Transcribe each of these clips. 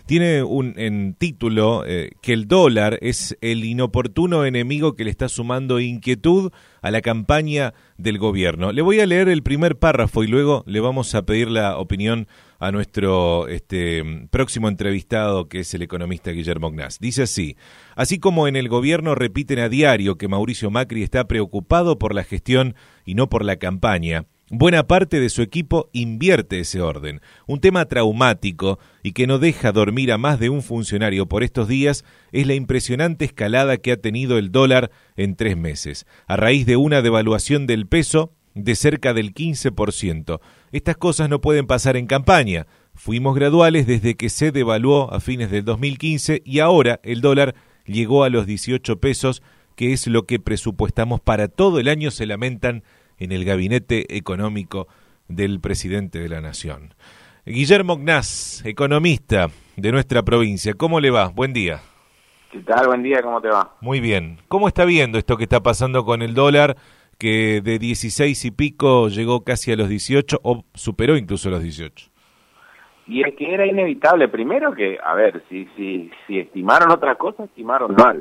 tiene en título que el dólar es el inoportuno enemigo que le está sumando inquietud a la campaña del gobierno. Le voy a leer el primer párrafo y luego le vamos a pedir la opinión a nuestro próximo entrevistado, que es el economista Guillermo Gnás. Dice así como en el gobierno repiten a diario que Mauricio Macri está preocupado por la gestión y no por la campaña, buena parte de su equipo invierte ese orden. Un tema traumático y que no deja dormir a más de un funcionario por estos días es la impresionante escalada que ha tenido el dólar en 3 meses, a raíz de una devaluación del peso de cerca del 15%. Estas cosas no pueden pasar en campaña. Fuimos graduales desde que se devaluó a fines del 2015 y ahora el dólar llegó a los 18 pesos, que es lo que presupuestamos para todo el año, se lamentan en el gabinete económico del presidente de la Nación. Guillermo Gnás, economista de nuestra provincia, ¿cómo le va? Buen día. ¿Qué tal? Buen día, ¿cómo te va? Muy bien. ¿Cómo está viendo esto que está pasando con el dólar, que de 16 y pico llegó casi a los 18 o superó incluso los 18? Y es que era inevitable. Primero que, a ver, si estimaron otra cosa, estimaron mal.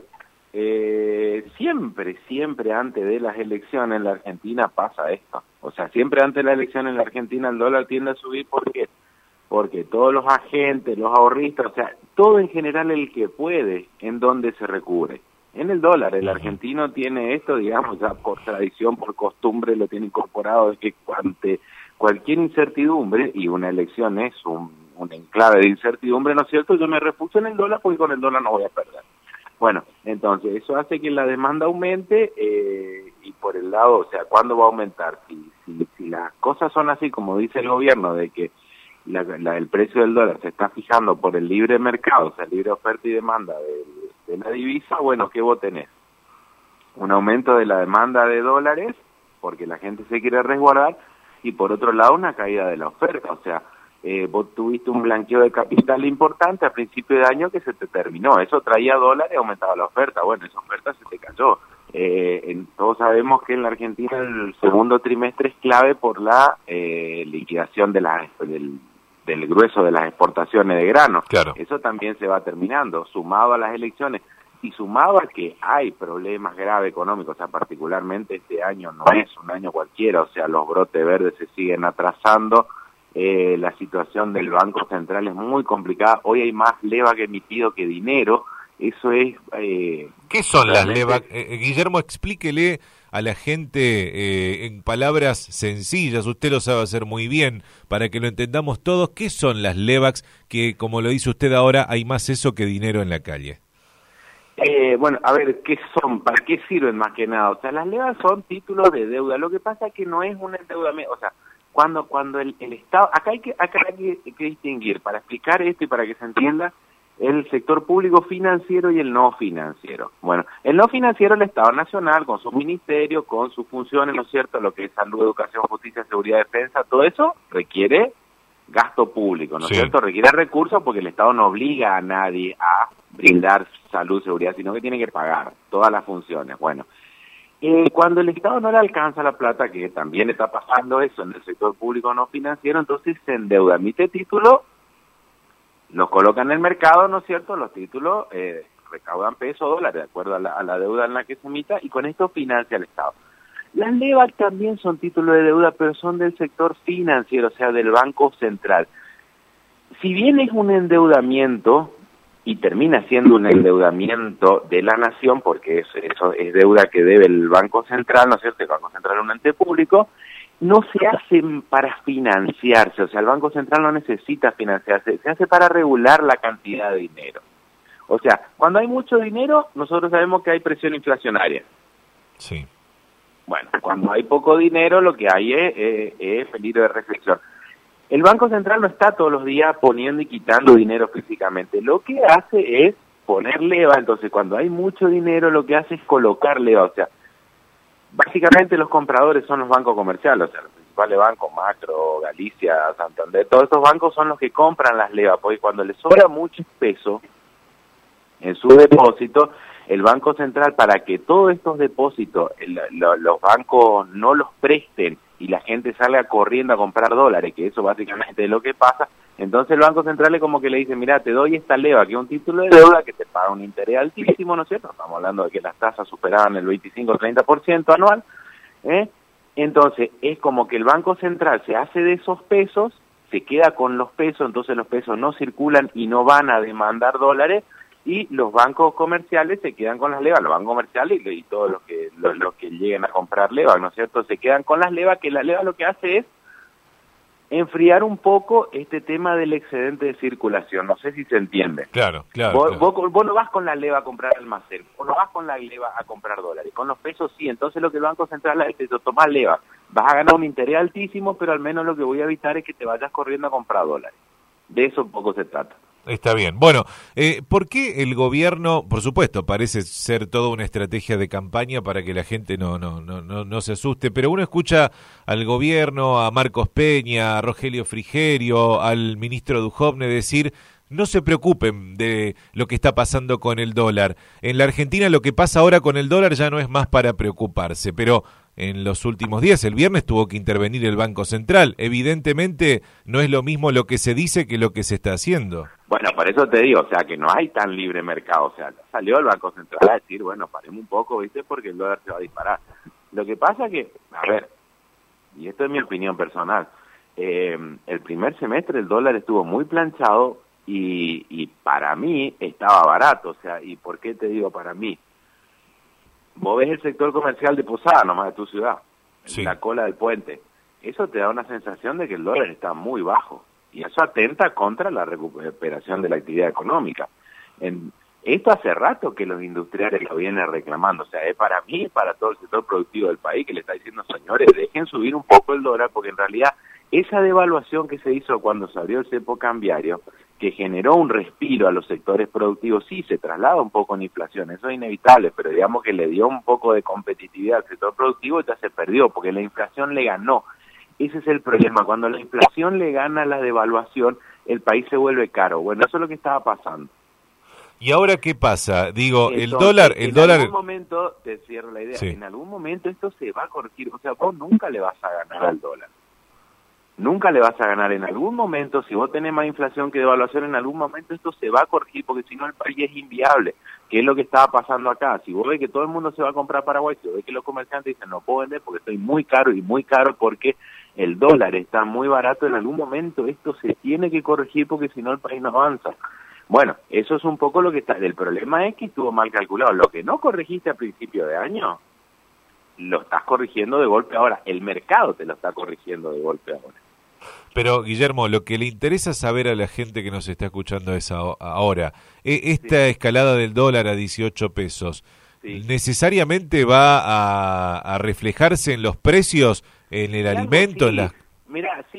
Siempre antes de las elecciones en la Argentina pasa esto. O sea, siempre antes de la elección en la Argentina el dólar tiende a subir. ¿Por qué? Porque todos los agentes, los ahorristas, o sea, todo en general el que puede, ¿en dónde se recubre? En el dólar. El argentino tiene esto, digamos, ya por tradición, por costumbre, lo tiene incorporado, de que ante cualquier incertidumbre, y una elección es un enclave de incertidumbre, ¿no es cierto? Yo me refugio en el dólar porque con el dólar no voy a perder. Bueno, entonces eso hace que la demanda aumente y por el lado, o sea, ¿cuándo va a aumentar? Si las cosas son así como dice el gobierno, de que el precio del dólar se está fijando por el libre mercado, o sea, libre oferta y demanda de la divisa, bueno, ¿qué vos tenés? Un aumento de la demanda de dólares, porque la gente se quiere resguardar, y por otro lado una caída de la oferta, o sea, vos tuviste un blanqueo de capital importante a principio de año que se te terminó, eso traía dólares y aumentaba la oferta, bueno, esa oferta se te cayó. Todos sabemos que en la Argentina el segundo trimestre es clave por la liquidación del grueso de las exportaciones de grano. Claro. Eso también se va terminando, sumado a las elecciones y sumado a que hay problemas graves económicos, o sea, particularmente este año no es un año cualquiera, o sea, los brotes verdes se siguen atrasando, la situación del Banco Central es muy complicada, hoy hay más leva que emitido que dinero, eso es... ¿Qué son las levas? Guillermo, explíquele a la gente en palabras sencillas, usted lo sabe hacer muy bien, para que lo entendamos todos, ¿qué son las LEVAX? Que, como lo dice usted ahora, hay más eso que dinero en la calle. Bueno, a ver, ¿qué son? ¿Para qué sirven más que nada? O sea, las LEVAX son títulos de deuda, lo que pasa es que no es un endeudamiento, o sea, cuando el Estado, acá hay que distinguir, para explicar esto y para que se entienda, el sector público financiero y el no financiero. Bueno, el no financiero, el Estado Nacional, con sus ministerios, con sus funciones, ¿no es cierto?, lo que es salud, educación, justicia, seguridad, defensa, todo eso requiere gasto público, ¿no es cierto? Requiere recursos porque el Estado no obliga a nadie a brindar salud, seguridad, sino que tiene que pagar todas las funciones. Bueno, cuando el Estado no le alcanza la plata, que también está pasando eso en el sector público no financiero, entonces se endeuda, emite títulos, los colocan en el mercado, ¿no es cierto? Los títulos recaudan pesos, dólares, de acuerdo a la deuda en la que se emita, y con esto financia el Estado. Las LEVAX también son títulos de deuda, pero son del sector financiero, o sea, del Banco Central. Si bien es un endeudamiento, y termina siendo un endeudamiento de la nación, porque eso es deuda que debe el Banco Central, ¿no es cierto? El Banco Central es un ente público, no se hace para financiarse, o sea, el Banco Central no necesita financiarse, se hace para regular la cantidad de dinero. O sea, cuando hay mucho dinero, nosotros sabemos que hay presión inflacionaria. Sí. Bueno, cuando hay poco dinero, lo que hay es peligro de reflexión. El Banco Central no está todos los días poniendo y quitando dinero físicamente. Lo que hace es poner leva. Entonces, cuando hay mucho dinero, lo que hace es colocar leva. O sea, básicamente los compradores son los bancos comerciales, o sea, los principales bancos, Macro, Galicia, Santander, todos estos bancos son los que compran las levas, porque cuando les sobra mucho peso en su depósito, el Banco Central, para que todos estos depósitos los bancos no los presten y la gente salga corriendo a comprar dólares, que eso básicamente es lo que pasa, Entonces el Banco Central es como que le dice, mira, te doy esta leva, que es un título de deuda que te paga un interés altísimo, ¿no es cierto? Estamos hablando de que las tasas superaban el 25-30% anual, ¿eh? Entonces es como que el Banco Central se hace de esos pesos, se queda con los pesos, entonces los pesos no circulan y no van a demandar dólares, y los bancos comerciales se quedan con las levas, los bancos comerciales y todos los que lleguen a comprar levas, ¿no es cierto? Se quedan con las levas, que la leva lo que hace es enfriar un poco este tema del excedente de circulación, no sé si se entiende. Claro. Vos no vas con la leva a comprar almacén, vos no vas con la leva a comprar dólares, con los pesos sí, entonces lo que el Banco Central hace es tomar leva, vas a ganar un interés altísimo, pero al menos lo que voy a evitar es que te vayas corriendo a comprar dólares. De eso poco se trata. Está bien. Bueno, ¿por qué el gobierno, por supuesto, parece ser toda una estrategia de campaña para que la gente no se asuste, pero uno escucha al gobierno, a Marcos Peña, a Rogelio Frigerio, al ministro Duhovne decir: no se preocupen de lo que está pasando con el dólar. En la Argentina lo que pasa ahora con el dólar ya no es más para preocuparse, pero en los últimos días, el viernes, tuvo que intervenir el Banco Central. Evidentemente no es lo mismo lo que se dice que lo que se está haciendo. Bueno, por eso te digo, o sea, que no hay tan libre mercado. O sea, salió el Banco Central a decir, bueno, paremos un poco, ¿viste? Porque el dólar se va a disparar. Lo que pasa que, a ver, y esto es mi opinión personal, el primer semestre el dólar estuvo muy planchado y para mí estaba barato. O sea, ¿y por qué te digo para mí? Vos ves el sector comercial de Posada, nomás de tu ciudad, sí, en la cola del puente. Eso te da una sensación de que el dólar está muy bajo. Y eso atenta contra la recuperación de la actividad económica. Esto hace rato que los industriales lo vienen reclamando. O sea, es para mí y para todo el sector productivo del país que le está diciendo, señores, dejen subir un poco el dólar, porque en realidad esa devaluación que se hizo cuando se abrió el cepo cambiario, que generó un respiro a los sectores productivos, sí, se traslada un poco en inflación, eso es inevitable, pero digamos que le dio un poco de competitividad al sector productivo y ya se perdió, porque la inflación le ganó. Ese es el problema, cuando la inflación le gana a la devaluación, el país se vuelve caro. Bueno, eso es lo que estaba pasando. ¿Y ahora qué pasa? Digo, entonces, el dólar... En algún momento, te cierro la idea, sí, en algún momento esto se va a corregir, o sea, vos nunca le vas a ganar al dólar. Nunca le vas a ganar. En algún momento, si vos tenés más inflación que devaluación, en algún momento esto se va a corregir, porque si no el país es inviable, que es lo que estaba pasando acá. Si vos ves que todo el mundo se va a comprar Paraguay, si vos ves que los comerciantes dicen no puedo vender porque estoy muy caro, y muy caro porque el dólar está muy barato, en algún momento esto se tiene que corregir, porque si no el país no avanza. Bueno, eso es un poco lo que está. El problema es que estuvo mal calculado. Lo que no corregiste a principio de año, lo estás corrigiendo de golpe ahora. El mercado te lo está corrigiendo de golpe ahora. Pero, Guillermo, lo que le interesa saber a la gente que nos está escuchando es ahora, esta escalada del dólar a 18 pesos, sí, ¿necesariamente va a reflejarse en los precios, en el alimento, sí, en las... Mira, sí,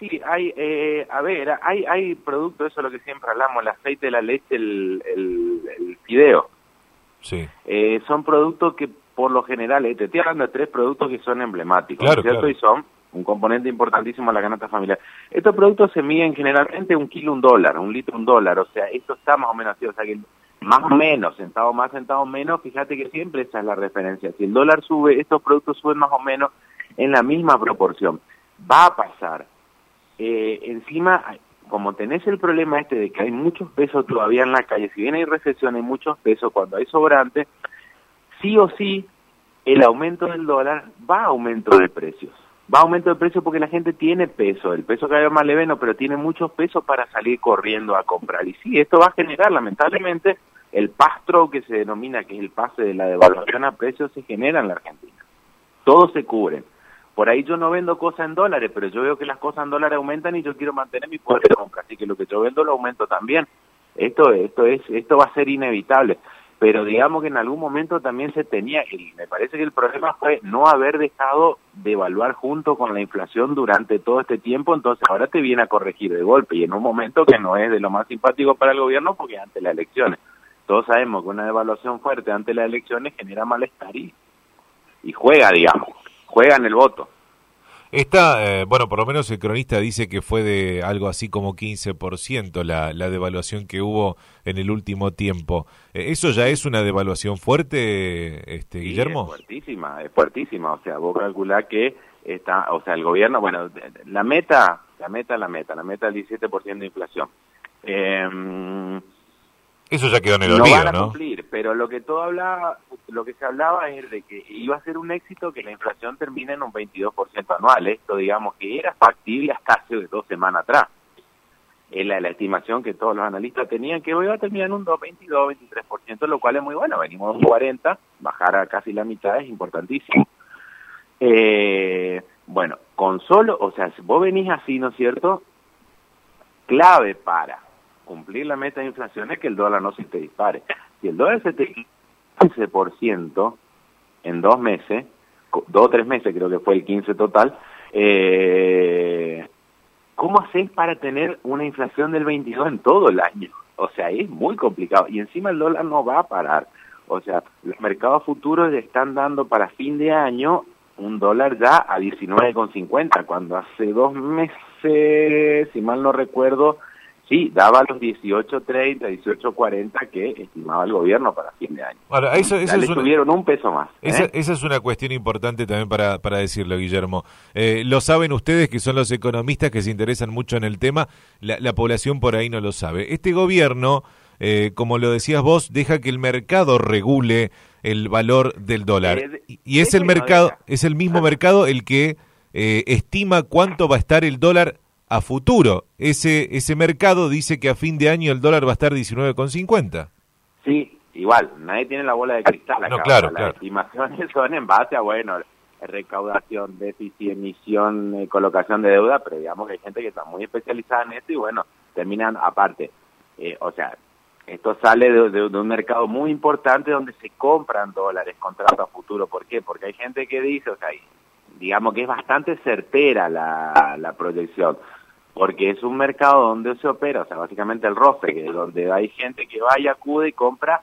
hay productos, eso es lo que siempre hablamos, el aceite, la leche, el fideo. Sí. Son productos que, por lo general, te estoy hablando de 3 productos que son emblemáticos, claro, ¿cierto? Claro. Y son un componente importantísimo de la canasta familiar. Estos productos se miden generalmente $1 kilo $1, 1 litro $1, o sea, esto está más o menos así, o sea que más o menos, centavo más, centavo menos, fíjate que siempre esa es la referencia. Si el dólar sube, estos productos suben más o menos en la misma proporción. Va a pasar. Encima, como tenés el problema este de que hay muchos pesos todavía en la calle, si bien hay recesión, hay muchos pesos, cuando hay sobrante, sí o sí, el aumento del dólar va a aumento de precios. Va a aumento de precios porque la gente tiene peso, el peso cada vez más leve, no, pero tiene muchos pesos para salir corriendo a comprar. Y sí, esto va a generar, lamentablemente, el pass-through que se denomina, que es el pase de la devaluación a precios, se genera en la Argentina. Todos se cubren. Por ahí yo no vendo cosas en dólares, pero yo veo que las cosas en dólares aumentan y yo quiero mantener mi poder de compra, así que lo que yo vendo lo aumento también. Esto va a ser inevitable, pero digamos que en algún momento también se tenía, y me parece que el problema fue no haber dejado de evaluar junto con la inflación durante todo este tiempo, entonces ahora te viene a corregir de golpe, y en un momento que no es de lo más simpático para el gobierno, porque ante las elecciones, todos sabemos que una devaluación fuerte ante las elecciones genera malestar y juega, digamos. Juegan el voto. Bueno, por lo menos el cronista dice que fue de algo así como 15% la devaluación que hubo en el último tiempo. ¿Eso ya es una devaluación fuerte, Guillermo? Es fuertísima. O sea, vos calculás que el gobierno, bueno, la meta la meta del 17% de inflación. Eso ya quedó en el no olvido, van a ¿no? cumplir, pero lo que se hablaba es de que iba a ser un éxito que la inflación termine en un 22% anual. Esto, digamos, que era factible hasta hace 2 semanas atrás. Es la estimación que todos los analistas tenían, que iba a terminar en un 22, 23%, lo cual es muy bueno. Venimos de un 40, bajar a casi la mitad es importantísimo. Bueno, con solo, o sea, si vos venís así, ¿no es cierto? Clave para cumplir la meta de inflación es que el dólar no se te dispare. Si el dólar se te dispara 15% en 2 meses, 2 o 3 meses creo que fue el 15 total, ¿cómo hacés para tener una inflación del 22 en todo el año? O sea, es muy complicado. Y encima el dólar no va a parar. O sea, los mercados futuros le están dando para fin de año un dólar ya a 19,50, cuando hace 2 meses, si mal no recuerdo, sí, daba los 18.30, 18.40 que estimaba el gobierno para fin de año. Ahora, eso ya le subieron un peso más. Esa es una cuestión importante también para decirlo, Guillermo. Lo saben ustedes, que son los economistas que se interesan mucho en el tema, la población por ahí no lo sabe. Este gobierno, como lo decías vos, deja que el mercado regule el valor del dólar. Y es el mercado, es el mismo mercado el que estima cuánto va a estar el dólar a futuro. Ese mercado dice que a fin de año el dólar va a estar 19,50. Sí, igual, nadie tiene la bola de cristal acá. No, claro, las estimaciones son en base a, bueno, recaudación, déficit, emisión, colocación de deuda, pero digamos que hay gente que está muy especializada en esto y bueno, terminan aparte. O sea, esto sale de un mercado muy importante donde se compran dólares, contratos a futuro. ¿Por qué? Porque hay gente que dice, o sea, digamos que es bastante certera la proyección, porque es un mercado donde se opera, o sea, básicamente el ROFE, que es donde hay gente que va y acude y compra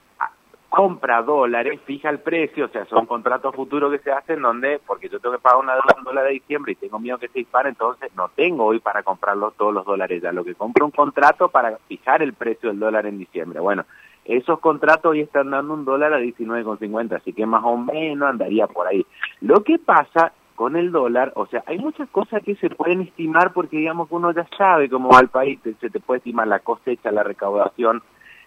dólares, fija el precio, o sea, son contratos futuros que se hacen donde, porque yo tengo que pagar una deuda en dólar de diciembre y tengo miedo que se dispare, entonces no tengo hoy para comprarlo todos los dólares ya, lo que compro un contrato para fijar el precio del dólar en diciembre. Bueno, esos contratos hoy están dando un dólar a 19,50, así que más o menos andaría por ahí. Lo que pasa con el dólar, o sea, hay muchas cosas que se pueden estimar porque digamos que uno ya sabe cómo va el país, se te puede estimar la cosecha, la recaudación,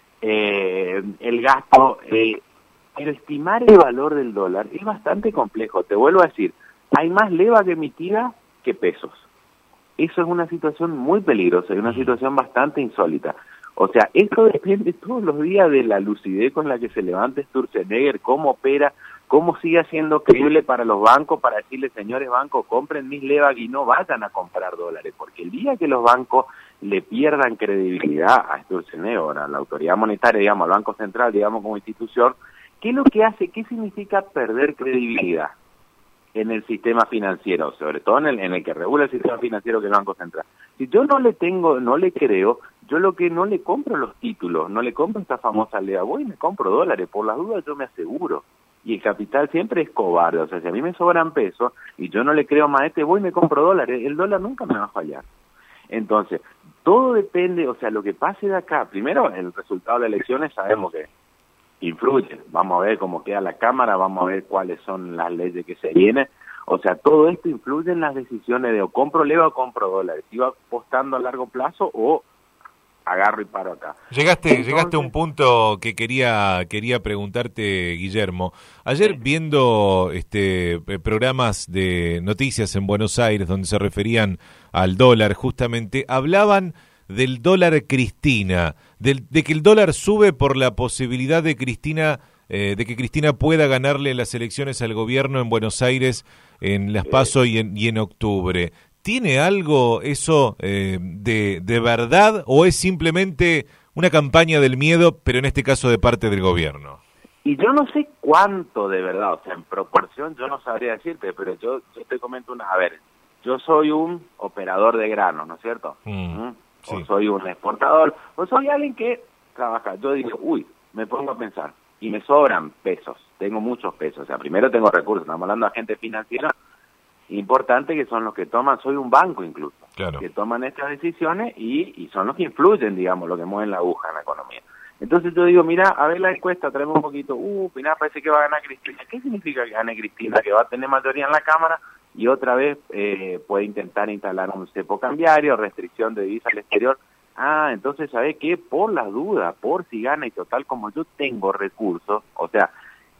el gasto, pero estimar el valor del dólar es bastante complejo. Te vuelvo a decir, hay más leva que emitida que pesos. Eso es una situación muy peligrosa y una situación bastante insólita. O sea, esto depende todos los días de la lucidez con la que se levante Sturzenegger, cómo opera, cómo sigue siendo creíble para los bancos, para decirles, señores bancos, compren mis levas y no vayan a comprar dólares, porque el día que los bancos le pierdan credibilidad a Sturzenegger, a la autoridad monetaria, digamos, al Banco Central, digamos, como institución, ¿qué es lo que hace? ¿Qué significa perder credibilidad en el sistema financiero, sobre todo en el que regula el sistema financiero, que es el Banco Central? Si yo no le creo, yo lo que no le compro los títulos, no le compro esta famosa leva, voy y me compro dólares, por las dudas yo me aseguro. Y el capital siempre es cobarde, o sea, si a mí me sobran pesos y yo no le creo más a voy y me compro dólares, el dólar nunca me va a fallar. Entonces, todo depende, o sea, lo que pase de acá, primero, el resultado de las elecciones sabemos que influye, vamos a ver cómo queda la Cámara, vamos a ver cuáles son las leyes que se vienen, o sea, todo esto influye en las decisiones de o compro leva o compro dólares, si va apostando a largo plazo o agarro y paro acá. Llegaste a un punto que quería preguntarte, Guillermo. Ayer viendo programas de noticias en Buenos Aires donde se referían al dólar, justamente hablaban del dólar Cristina, de que el dólar sube por la posibilidad de de que Cristina pueda ganarle las elecciones al gobierno en Buenos Aires en las PASO y en octubre. ¿Tiene algo eso de verdad o es simplemente una campaña del miedo, pero en este caso de parte del gobierno? Y yo no sé cuánto de verdad, o sea, en proporción yo no sabría decirte, pero yo te comento a ver, yo soy un operador de granos, ¿no es cierto? Sí. O soy un exportador, o soy alguien que trabaja. Yo digo, me pongo a pensar, y me sobran pesos, tengo muchos pesos, o sea, primero tengo recursos, estamos hablando de agentes financieros, importante que son los que toman, soy un banco incluso, claro, que toman estas decisiones y son los que influyen, digamos, lo que mueven la aguja en la economía. Entonces yo digo, mira, a ver la encuesta, traemos un poquito, mira, parece que va a ganar Cristina. ¿Qué significa que gane Cristina? Que va a tener mayoría en la Cámara y otra vez puede intentar instalar un cepo cambiario, restricción de divisas al exterior. Entonces, ¿sabe qué? Por las dudas, por si gana y total, como yo tengo recursos, o sea,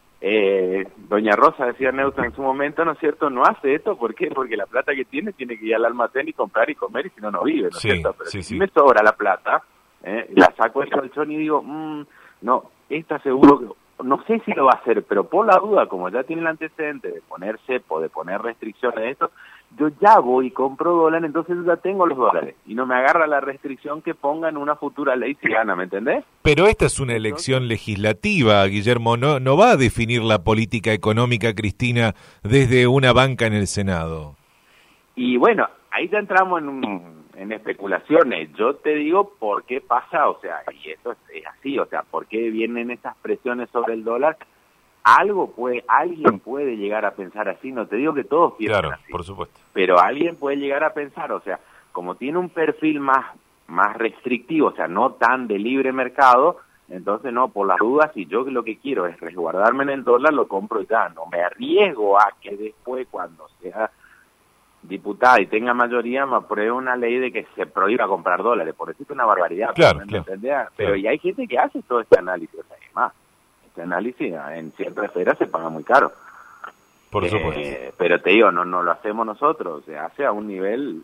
doña Rosa decía Neutra en su momento, ¿no es cierto? No hace esto, ¿por qué? Porque la plata que tiene que ir al almacén y comprar y comer y si no, no vive, ¿no es cierto? Pero si me sobra la plata, la saco del colchón y digo, no, esta seguro que, no sé si lo va a hacer, pero por la duda, como ya tiene el antecedente de poner cepo, de poner restricciones de esto, yo ya voy y compro dólares, entonces ya tengo los dólares y no me agarra la restricción que ponga en una futura ley si gana, ¿me entendés? Pero esta es una elección legislativa, Guillermo, no va a definir la política económica, Cristina, desde una banca en el Senado. Y bueno, ahí ya entramos en especulaciones. Yo te digo por qué pasa, o sea, y esto es así, o sea, por qué vienen estas presiones sobre el dólar. Alguien puede llegar a pensar así, no te digo que todos piensan así, por supuesto, pero alguien puede llegar a pensar, o sea, como tiene un perfil más restrictivo, o sea, no tan de libre mercado, entonces no, por las dudas, si yo lo que quiero es resguardarme en el dólar, lo compro ya, no me arriesgo a que después cuando sea diputada y tenga mayoría me apruebe una ley de que se prohíba comprar dólares, por decirte una barbaridad, claro. Pero y hay gente que hace todo este análisis, o sea, además, este análisis en ciertas esferas se paga muy caro. Por supuesto. Pero te digo, no lo hacemos nosotros, se hace a un nivel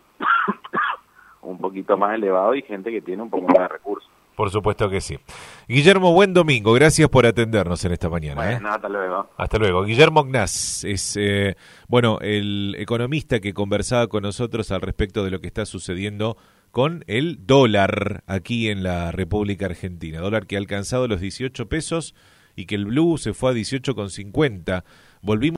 un poquito más elevado y gente que tiene un poco más de recursos. Por supuesto que sí. Guillermo, buen domingo. Gracias por atendernos en esta mañana. Bueno, hasta luego. Hasta luego. Guillermo Gnás es, el economista que conversaba con nosotros al respecto de lo que está sucediendo con el dólar aquí en la República Argentina. Dólar que ha alcanzado los 18 pesos y que el blue se fue a 18,50. Volvimos